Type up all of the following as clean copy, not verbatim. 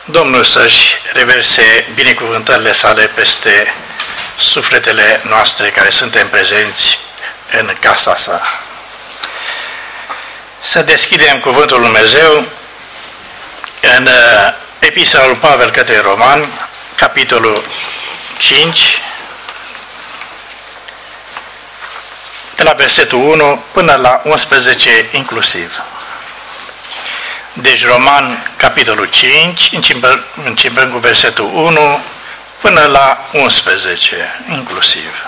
Domnul să-și reverse binecuvântările sale peste sufletele noastre care suntem prezenți în casa sa. Să deschidem Cuvântul Lui Dumnezeu în Epistola lui Pavel către Romani, capitolul 5, de la versetul 1 până la 11 inclusiv. Deci Roman, capitolul 5, începem cu versetul 1 până la 11 inclusiv.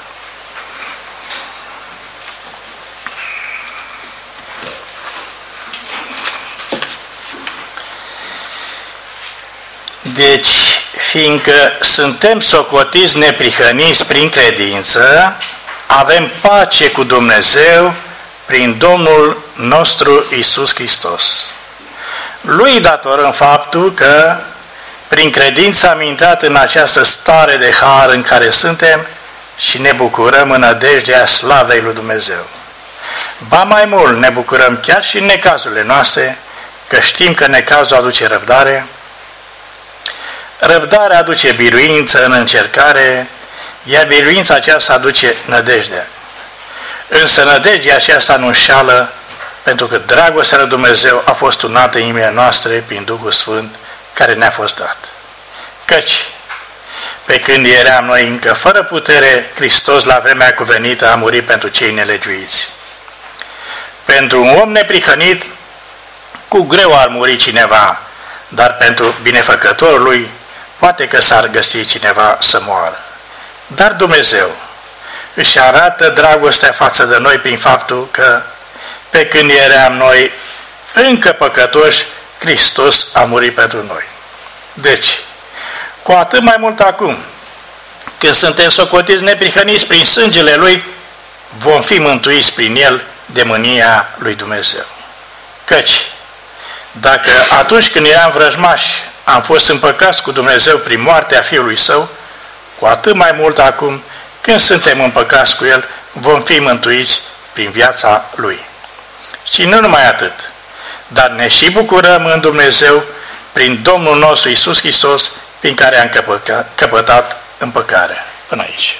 Deci, fiindcă suntem socotiți neprihăniți prin credință, avem pace cu Dumnezeu prin Domnul nostru Iisus Hristos. Lui datorăm faptul că, prin credință, am intrat în această stare de har în care suntem și ne bucurăm în nădejdea slavei lui Dumnezeu. Ba mai mult, ne bucurăm chiar și în necazurile noastre, că știm că necazul aduce răbdare, răbdarea aduce biruință în încercare, iar biruința aceasta aduce nădejdea. Însă nădejdea aceasta nu înșală, pentru că dragostea lui Dumnezeu a fost turnată în inimile noastre prin Duhul Sfânt care ne-a fost dat. Căci, pe când eram noi încă fără putere, Hristos la vremea cuvenită a murit pentru cei nelegiuiți. Pentru un om neprihănit, cu greu ar muri cineva, dar pentru binefăcătorul lui, poate că s-ar găsi cineva să moară. Dar Dumnezeu își arată dragostea față de noi prin faptul că, pe când eram noi încă păcătoși, Hristos a murit pentru noi. Deci, cu atât mai mult acum, când suntem socotiți neprihăniți prin sângele Lui, vom fi mântuiți prin El de mânia lui Dumnezeu. Căci, dacă atunci când eram vrăjmași am fost împăcați cu Dumnezeu prin moartea Fiului Său, cu atât mai mult acum, când suntem împăcați cu El, vom fi mântuiți prin viața Lui. Și nu numai atât, dar ne și bucurăm în Dumnezeu prin Domnul nostru Iisus Hristos, prin care am căpătat împăcarea. Până aici.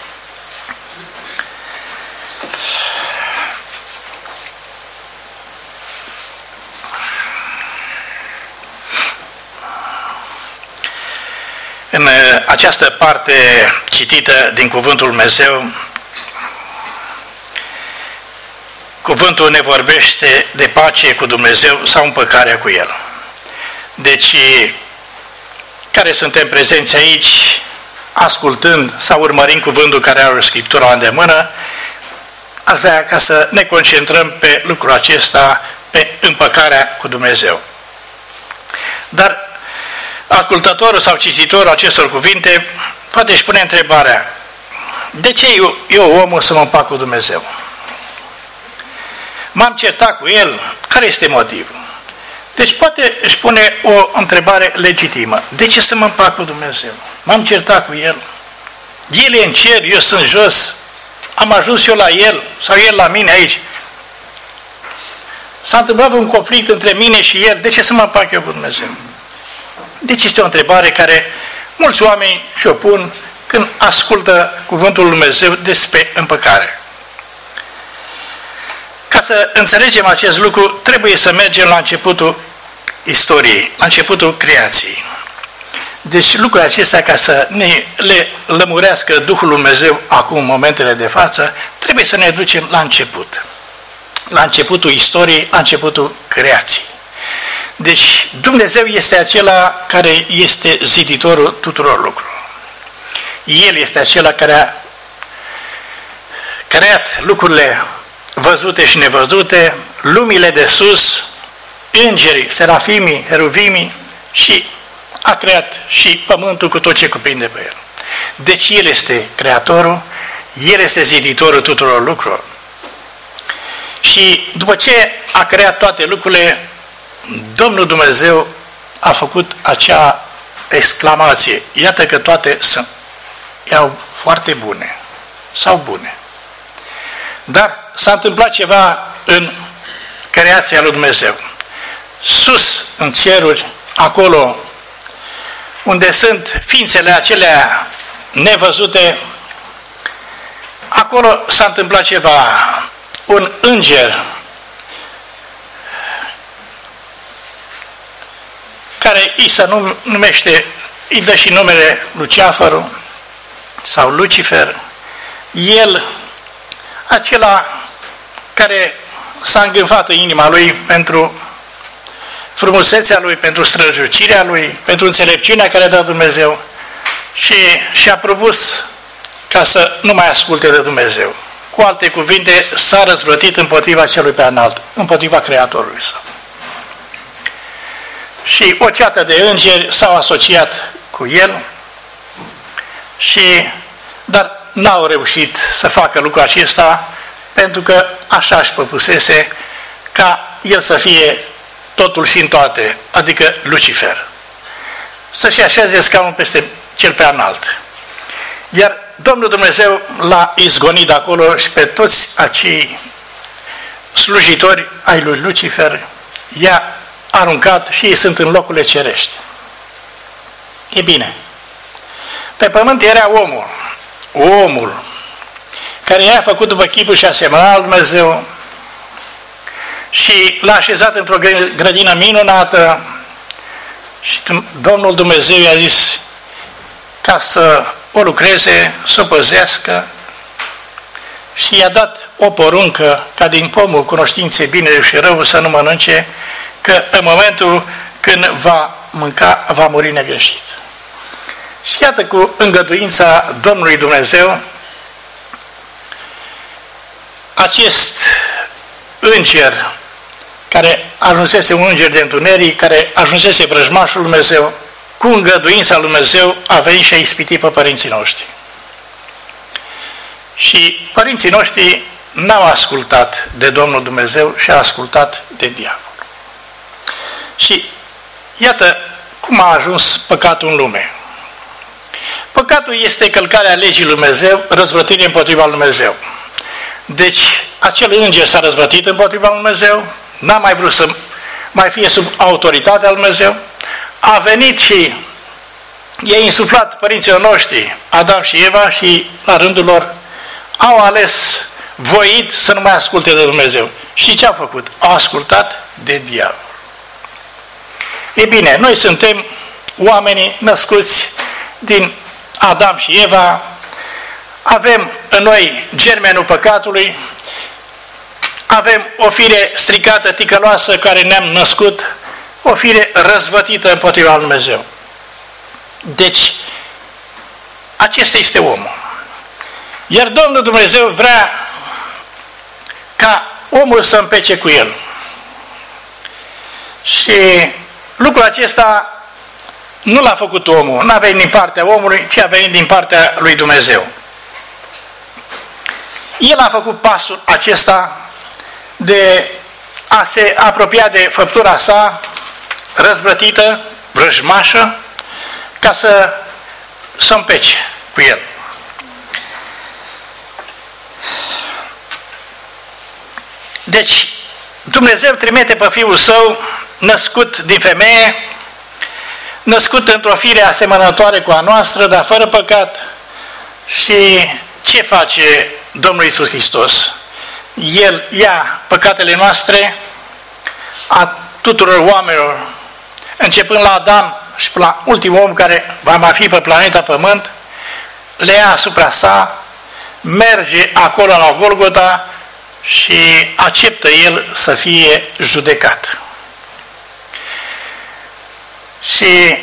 În această parte citită din Cuvântul Dumnezeu, Cuvântul ne vorbește de pace cu Dumnezeu sau împăcarea cu El. Deci, care suntem prezenți aici, ascultând sau urmărind cuvântul care are Scriptura la îndemână, aș vrea ca să ne concentrăm pe lucrul acesta, pe împăcarea cu Dumnezeu. Dar ascultătorul sau cititorul acestor cuvinte poate își pune întrebarea: de ce eu omul, să mă împac cu Dumnezeu? M-am certat cu El, care este motivul? Deci poate își pune o întrebare legitimă: de ce să mă împac cu Dumnezeu? M-am certat cu El, El e în cer, eu sunt jos, am ajuns eu la El sau El la mine aici. S-a întâmplat un conflict între mine și El, de ce să mă împac eu cu Dumnezeu? Deci este o întrebare care mulți oameni și-o pun când ascultă Cuvântul Lui Dumnezeu despre împăcare. Ca să înțelegem acest lucru, trebuie să mergem la începutul istoriei, la începutul creației. Deci lucrurile acestea, ca să le lămurească Duhul Lui Dumnezeu acum, în momentele de față, trebuie să ne ducem la început. La începutul istoriei, la începutul creației. Deci Dumnezeu este acela care este ziditorul tuturor lucrurilor. El este acela care a creat lucrurile văzute și nevăzute, lumile de sus, îngerii, serafimii, heruvimii, și a creat și pământul cu tot ce cuprinde pe el. Deci El este creatorul, El este ziditorul tuturor lucrurilor. Și după ce a creat toate lucrurile, Domnul Dumnezeu a făcut acea exclamație: iată că toate erau foarte bune sau bune. Dar s-a întâmplat ceva în creația lui Dumnezeu. Sus, în ceruri, acolo unde sunt ființele acelea nevăzute, acolo s-a întâmplat ceva. Un înger care îi se numește, îi dă și numele Luceafărul sau Lucifer, el, acela care s-a îngânfat în inima lui pentru frumusețea lui, pentru străjucirea lui, pentru înțelepciunea care a dat Dumnezeu și și-a propus ca să nu mai asculte de Dumnezeu. Cu alte cuvinte, s-a răzvrătit împotriva celui pe înalt, împotriva Creatorului său. Și o ceată de îngeri s-au asociat cu el, dar n-au reușit să facă lucrul acesta, pentru că așa își propusese ca el să fie totul și în toate, adică Lucifer. Să-și așeze scaunul peste cel pe înalt. Iar Domnul Dumnezeu l-a izgonit de acolo și pe toți acei slujitori ai lui Lucifer i-a aruncat și ei sunt în locurile cerești. E bine, pe pământ era omul care i-a făcut după chipul și asemănarea lui Dumnezeu și l-a așezat într-o grădină minunată și Domnul Dumnezeu i-a zis ca să o lucreze, să o păzească și i-a dat o poruncă ca din pomul cunoștinței binelui și rău să nu mănânce, că în momentul când va mânca, va muri negreșit. Și iată, cu îngăduința Domnului Dumnezeu, acest înger care ajunsese un înger de întuneric, care ajunsese vrăjmașul lui Dumnezeu, cu îngăduința lui Dumnezeu a venit și a ispitit pe părinții noștri. Și părinții noștri n-au ascultat de Domnul Dumnezeu și au ascultat de diavol. Și iată cum a ajuns păcatul în lume. Păcatul este călcarea legii lui Dumnezeu, răzvrătire împotriva lui Dumnezeu. Deci, acel înger s-a răzvrătit împotriva lui Dumnezeu, n-a mai vrut să mai fie sub autoritatea lui Dumnezeu, a venit și i-a insuflat părinților noștri, Adam și Eva, și la rândul lor au ales voit să nu mai asculte de Dumnezeu. Și ce au făcut? Au ascultat de diavol. E bine, noi suntem oamenii născuți din Adam și Eva, avem în noi germenul păcatului, avem o fire stricată, ticăloasă, care ne-am născut, o fire răzvătită împotriva lui Dumnezeu. Deci, acesta este omul. Iar Domnul Dumnezeu vrea ca omul să împece cu el. Și lucrul acesta nu l-a făcut omul, n-a venit din partea omului, ci a venit din partea lui Dumnezeu. El a făcut pasul acesta de a se apropia de făptura sa răzvrătită, vrăjmașă, ca să împece cu el. Deci, Dumnezeu trimite pe Fiul Său, născut din femeie, născut într-o fire asemănătoare cu a noastră, dar fără păcat. Și ce face Domnul Iisus Hristos? El ia păcatele noastre a tuturor oamenilor, începând la Adam și până la ultimul om care va mai fi pe planeta Pământ, le ia asupra sa, merge acolo la Golgota și acceptă el să fie judecat. Și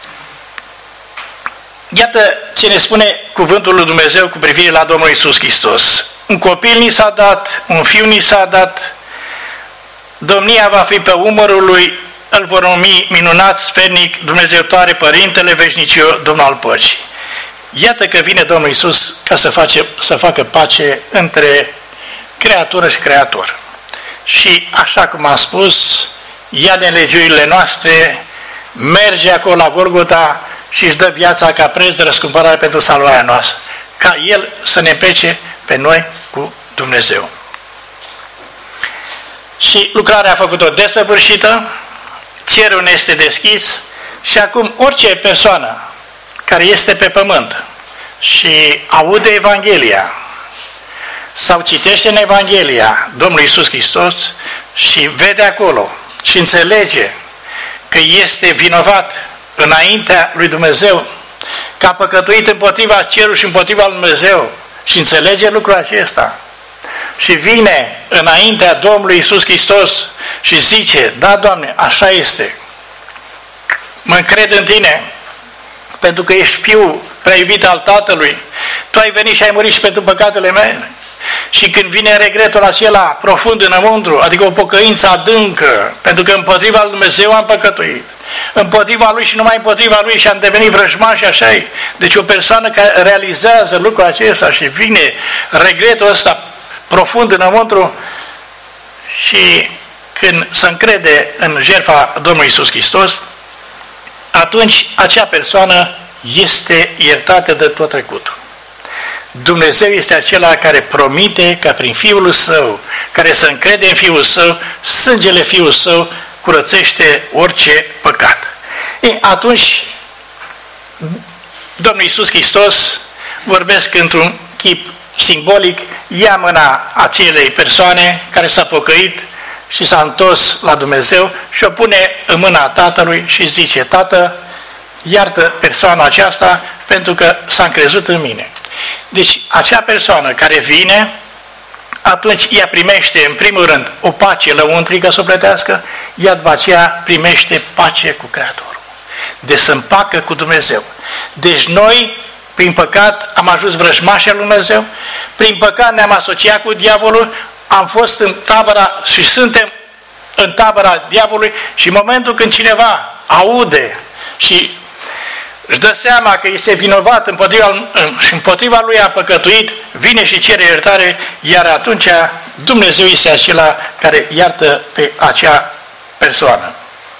iată ce ne spune cuvântul lui Dumnezeu cu privire la Domnul Iisus Hristos. Un copil ni s-a dat, un fiu ni s-a dat, domnia va fi pe umărul lui, îl vor numi minunat, sfernic, Dumnezeitoare, Părintele Veșniciu, Domnul al Păcii. Iată că vine Domnul Iisus ca să facă pace între creatură și creator. Și așa cum am spus, ia nelegiurile noastre, merge acolo la Golgota și își dă viața ca preț de răscumpărare pentru salvarea noastră, ca El să ne pece pe noi cu Dumnezeu. Și lucrarea a făcut-o desăvârșită, cerul ne este deschis, Și acum orice persoană care este pe pământ și aude Evanghelia sau citește în Evanghelia Domnului Iisus Hristos și vede acolo și înțelege că este vinovat înaintea lui Dumnezeu, că a păcătuit împotriva cerului și împotriva lui Dumnezeu și înțelege lucrul acesta și vine înaintea Domnului Iisus Hristos și zice: da, Doamne, așa este, mă încred în Tine, pentru că ești Fiul prea iubit al Tatălui, Tu ai venit și ai murit și pentru păcatele mele. Și când vine regretul acela profund înăuntru, adică o pocăință adâncă, pentru că împotriva lui Dumnezeu am păcătuit, împotriva Lui și numai împotriva Lui și am devenit vrăjmași, așa-i. Deci o persoană care realizează lucrul acesta și vine regretul ăsta profund înăuntru și când se încrede în jertfa Domnului Iisus Hristos, atunci acea persoană este iertată de tot trecutul. Dumnezeu este acela care promite că prin Fiul Său, care se încrede în Fiul Său, sângele Fiul Său curățește orice păcat. Atunci, Domnul Iisus Hristos, vorbesc într-un chip simbolic, ia mâna acelei persoane care s-a pocăit și s-a întors la Dumnezeu și o pune în mâna Tatălui și zice: Tată, iartă persoana aceasta pentru că s-a încrezut în mine. Deci acea persoană care vine, atunci ea primește în primul rând o pace lăuntrică sufletească, ea după aceea primește pace cu Creatorul. Deci se împacă cu Dumnezeu. Deci noi, prin păcat, am ajuns vrăjmași al lui Dumnezeu, prin păcat ne-am asociat cu diavolul, am fost în tabăra și suntem în tabăra diavolului și în momentul când cineva aude și își dă seama că este vinovat împotriva lui a păcătuit, vine și cere iertare, iar atunci Dumnezeu este acela care iartă pe acea persoană.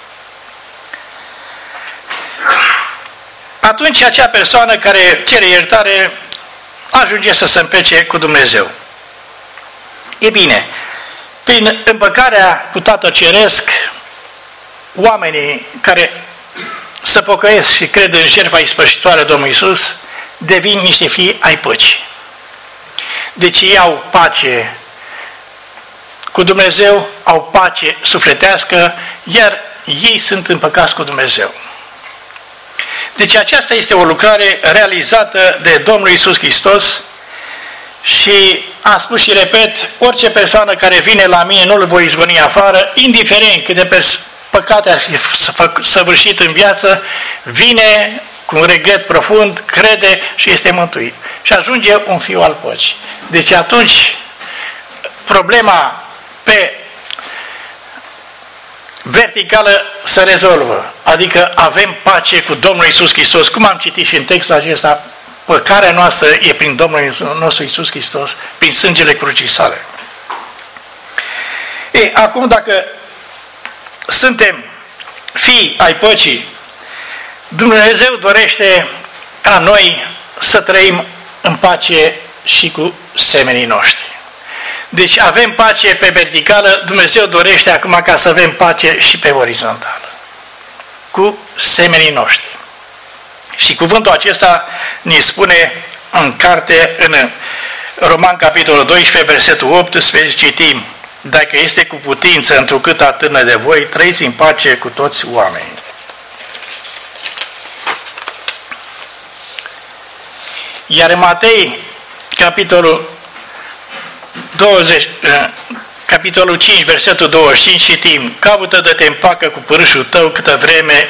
Atunci acea persoană care cere iertare ajunge să se împece cu Dumnezeu. E bine, prin împăcarea cu Tatăl Ceresc, oamenii care se pocăiesc și cred în jertfa ispășitoare Domnului Iisus devin niște fii ai păcii. Deci ei au pace cu Dumnezeu, au pace sufletească, iar ei sunt împăcați cu Dumnezeu. Deci aceasta este o lucrare realizată de Domnul Iisus Hristos și am spus și repet, orice persoană care vine la mine nu-l voi izgoni afară, indiferent câte păcate a săvârșit în viață, vine cu un regret profund, crede și este mântuit. Și ajunge un fiu al păcii. Deci atunci problema pe verticală se rezolvă. Adică avem pace cu Domnul Iisus Hristos. Cum am citit și în textul acesta, păcarea noastră e prin Domnul nostru Iisus Hristos, prin sângele crucii sale. Acum dacă suntem fii ai păcii, Dumnezeu dorește ca noi să trăim în pace și cu semenii noștri. Deci avem pace pe verticală, Dumnezeu dorește acum ca să avem pace și pe orizontală, cu semenii noștri. Și cuvântul acesta ne spune în carte, în Roman capitolul 12, versetul 18, citim: dacă este cu putință, întrucât atârnă de voi, trăiți în pace cu toți oamenii. Iar în Matei, capitolul 5, versetul 25, citim: caută de te împacă cu părâșul tău câtă vreme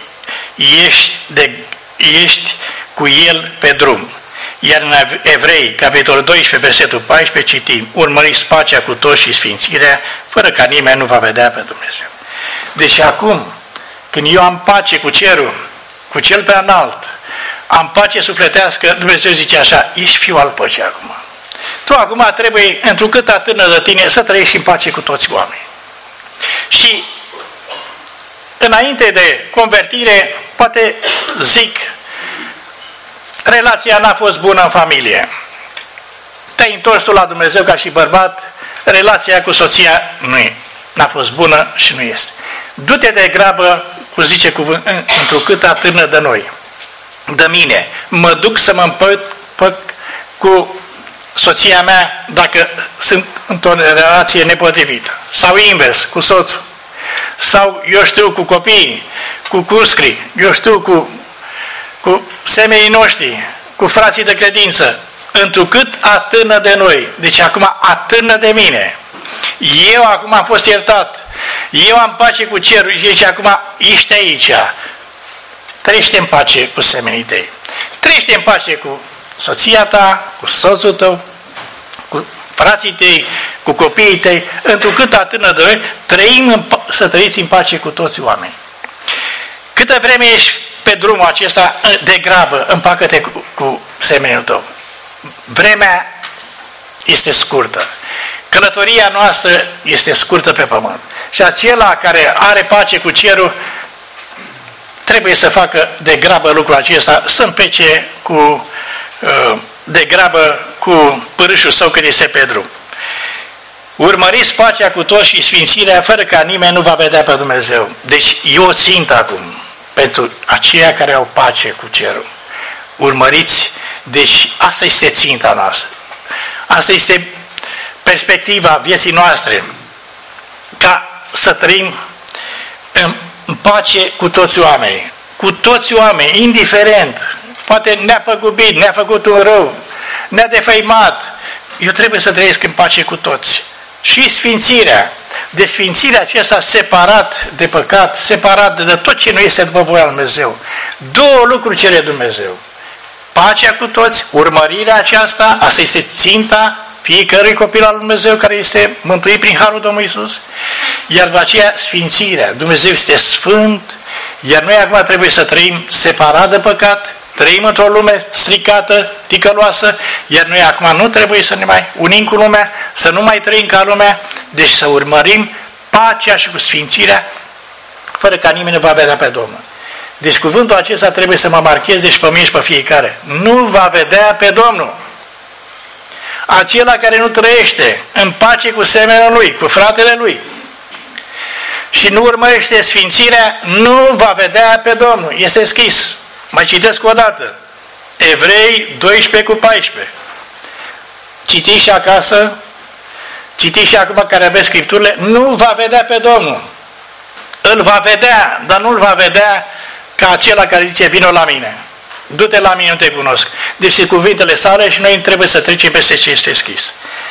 ești cu el pe drum. Iar în Evrei, capitolul 12, versetul 14, citim: urmăriți pacea cu toți și sfințirea, fără ca nimeni nu va vedea pe Dumnezeu. Deci acum, când eu am pace cu cerul, cu cel prea înalt, am pace sufletească, Dumnezeu zice așa: ești fiul al păcii acum. Tu acum trebuie, întrucât atârnă de tine, să trăiești în pace cu toți oamenii. Și înainte de convertire, poate zic, relația n-a fost bună în familie. Te-ai întors tu la Dumnezeu ca și bărbat, relația cu soția n-a fost bună și nu este. Du-te de grabă cum zice cuvânt, întrucât atârnă de noi, de mine, mă duc să mă împăc cu soția mea dacă sunt într-o relație nepotrivită, sau invers, cu soțul, sau eu știu cu copiii, cu curscrii, eu știu cu semenii noștri, cu frații de credință, întrucât atârnă de noi. Deci acum atârnă de mine. Eu acum am fost iertat. Eu am pace cu cerul și zice acum ești aici. Trăiește în pace cu semenii tăi. Trăiește în pace cu soția ta, cu soțul tău, cu frații tăi, cu copiii tăi, întrucât atârnă de noi, să trăiți în pace cu toți oamenii. Câtă vreme ești pe drumul acesta, de grabă, împacă-te cu semenul tău. Vremea este scurtă. Călătoria noastră este scurtă pe pământ. Și acela care are pace cu cerul trebuie să facă de grabă lucrul acesta, să împece de grabă cu pârâșul său cât este pe drum. Urmăriți pacea cu toți și sfințirea fără ca nimeni nu va vedea pe Dumnezeu. Deci eu țint acum pentru aceia care au pace cu cerul. Urmăriți, deci asta este ținta noastră. Asta este perspectiva vieții noastre, ca să trăim în pace cu toți oamenii. Cu toți oamenii, indiferent. Poate ne-a păgubit, ne-a făcut un rău, ne-a defăimat. Eu trebuie să trăiesc în pace cu toți. Și sfințirea. De sfințirea aceasta separat de păcat, separat de tot ce nu este după voia lui Dumnezeu. Două lucruri cere Dumnezeu. Pacea cu toți, urmărirea aceasta, asta este ținta fiecărui copil al lui Dumnezeu care este mântuit prin harul Domnului Iisus. Iar după aceea sfințirea. Dumnezeu este sfânt, iar noi acum trebuie să trăim separat de păcat, trăim într-o lume stricată, ticăloasă, iar noi acum nu trebuie să ne mai unim cu lumea, să nu mai trăim ca lumea, deci să urmărim pacea și cu sfințirea, fără ca nimeni nu va vedea pe Domnul. Deci cuvântul acesta trebuie să mă marcheze și pe mine și pe fiecare. Nu va vedea pe Domnul. Acela care nu trăiește în pace cu semenul lui, cu fratele lui, și nu urmărește sfințirea, nu va vedea pe Domnul. Este scris. Mai citesc o dată. Evrei 12:14. Citiți și acasă, citiți și acum care aveți Scripturile, nu va vedea pe Domnul. Îl va vedea, dar nu îl va vedea ca acela care zice, vino la mine. Du-te la mine, nu te cunosc. Deci cuvintele sale și noi trebuie să trecem peste ce este scris.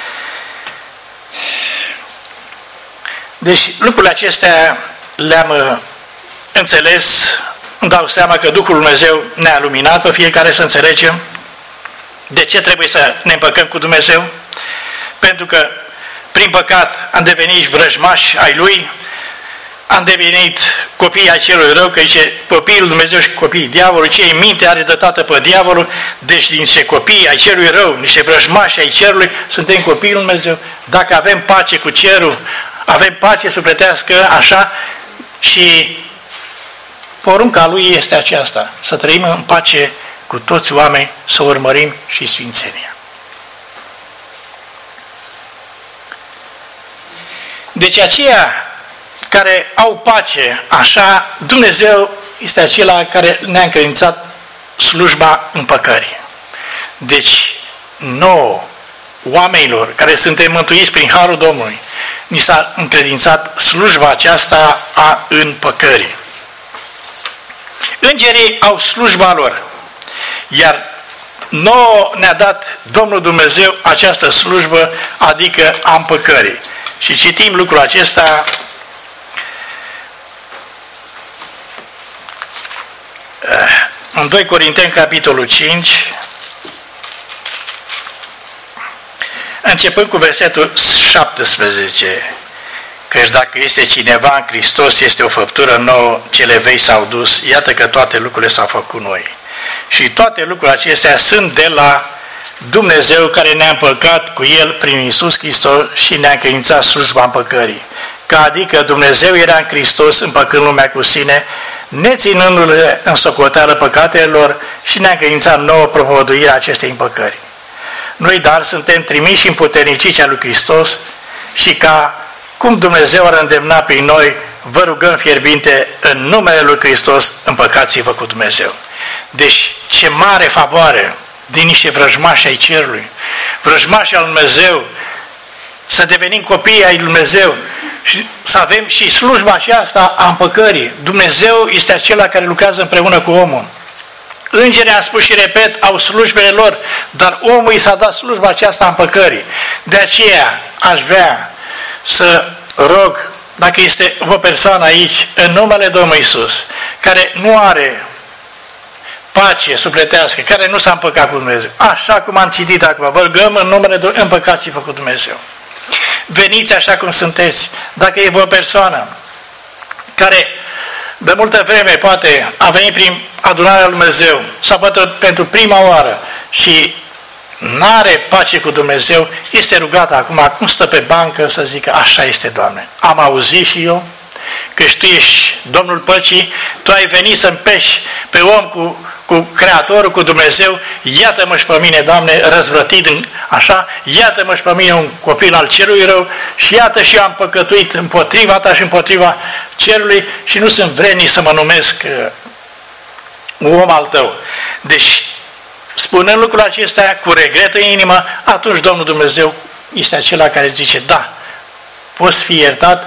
Deci lucrurile acestea le-am înțeles, îmi dau seama că Duhul Dumnezeu ne-a luminat pe fiecare să înțelegem de ce trebuie să ne împăcăm cu Dumnezeu, pentru că prin păcat am devenit vrăjmași ai Lui, am devenit copii ai celui rău, că zice copiii lui Dumnezeu și copiii diavolului, cei minte are de tată pe diavolul, deci niște copii ai celui rău, niște vrăjmași ai cerului, suntem copiii lui Dumnezeu. Dacă avem pace cu cerul, avem pace sufletească, așa, și porunca Lui este aceasta, să trăim în pace cu toți oamenii, să urmărim și sfințenia. Deci aceia care au pace, așa, Dumnezeu este acela care ne-a încredințat slujba împăcării. Deci, nouă, oamenilor care suntem mântuiți prin harul Domnului, ni s-a încredințat slujba aceasta a împăcării. Îngerii au slujba lor, iar nouă ne-a dat Domnul Dumnezeu această slujbă, adică a împăcării. Și citim lucrul acesta în 2 Corinteni, capitolul 5, începând cu versetul 17, căci dacă este cineva în Hristos, este o făptură nouă, cele vechi s-au dus, iată că toate lucrurile s-au făcut noi. Și toate lucrurile acestea sunt de la Dumnezeu care ne-a împăcat cu El prin Iisus Hristos și ne-a încredințat slujba împăcării. Că adică Dumnezeu era în Hristos împăcând lumea cu sine, neținându-le în socoteală păcatelor și ne-a încredințat nouă propovăduirea acestei împăcări. Noi, dar, suntem trimiși și împuterniciți a lui Hristos și ca cum Dumnezeu ar îndemna prin noi, vă rugăm fierbinte în numele Lui Hristos, împăcați-vă cu Dumnezeu. Deci, ce mare favoare din niște vrăjmași ai cerului, vrăjmași al Dumnezeu, să devenim copii ai Lui Dumnezeu și să avem și slujba aceasta a împăcării. Dumnezeu este acela care lucrează împreună cu omul. Îngerii, am spus și repet, au slujbele lor, dar omul i s-a dat slujba aceasta a împăcării. De aceea aș vrea să rog, dacă este o persoană aici, în numele Domnului Iisus, care nu are pace sufletească, care nu s-a împăcat cu Dumnezeu, așa cum am citit acum, vă rugăm în numele Domnului, împăcați-vă cu Dumnezeu. Veniți așa cum sunteți. Dacă e o persoană care de multă vreme poate a venit prin adunarea lui Dumnezeu sau poate pentru prima oară și n-are pace cu Dumnezeu, este rugată acum stă pe bancă să zică: așa este, Doamne, am auzit și eu că Tu ești Domnul Păcii, Tu ai venit să împeși pe om cu Creatorul, cu Dumnezeu, iată-mă și pe mine, Doamne, răzvrătit așa, iată-mă și pe mine un copil al cerului rău și iată și eu am păcătuit împotriva Ta și împotriva cerului și nu sunt vrednic să mă numesc un om al Tău. Deci, spunând lucrul acesta cu regret în inimă, atunci Domnul Dumnezeu este acela care zice: da, poți fi iertat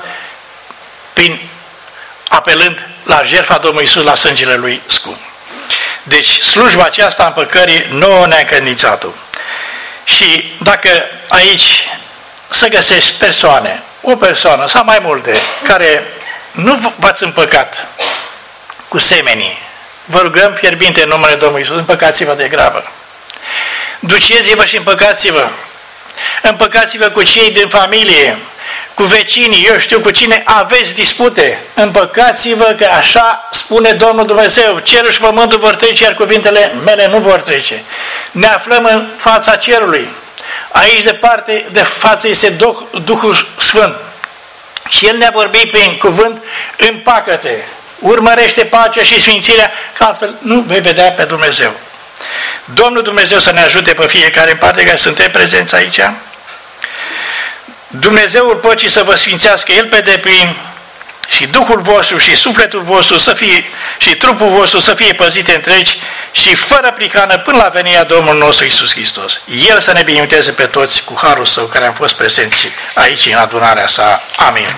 apelând la jertfa Domnului Iisus, la sângele Lui scump. Deci slujba aceasta a împăcării nouă ne-a încredințat-o. Și dacă aici să găsești persoane, o persoană sau mai multe, care nu v-ați împăcat cu semenii, vă rugăm fierbinte în numele Domnului Iisus, împăcați-vă de grabă. Duceți-vă și împăcați-vă. Împăcați-vă cu cei din familie, cu vecinii, eu știu cu cine aveți dispute. Împăcați-vă, că așa spune Domnul Dumnezeu: cerul și pământul vor trece, iar cuvintele mele nu vor trece. Ne aflăm în fața cerului. Aici de față este Duhul Sfânt. Și El ne-a vorbit prin cuvânt: împacă-te, urmărește pacea și sfințirea, că altfel nu vei vedea pe Dumnezeu. Domnul Dumnezeu să ne ajute pe fiecare în parte care suntem prezenți aici. Dumnezeul păcii să vă sfințească El pe deplin și Duhul vostru și sufletul vostru să fie, și trupul vostru să fie păzite întregi și fără prihană până la venirea Domnului nostru Iisus Hristos. El să ne binecuvânteze pe toți cu harul Său care am fost prezenți aici în adunarea Sa. Amin.